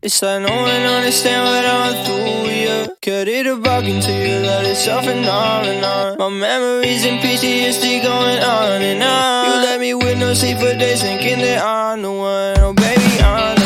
It's like no one understand what I'm through, yeah. Carry the bargain to you, let it soften on and on. My memories and PTSD going on and on. You left me with no sleep for days thinking that I'm the one, oh baby, I'm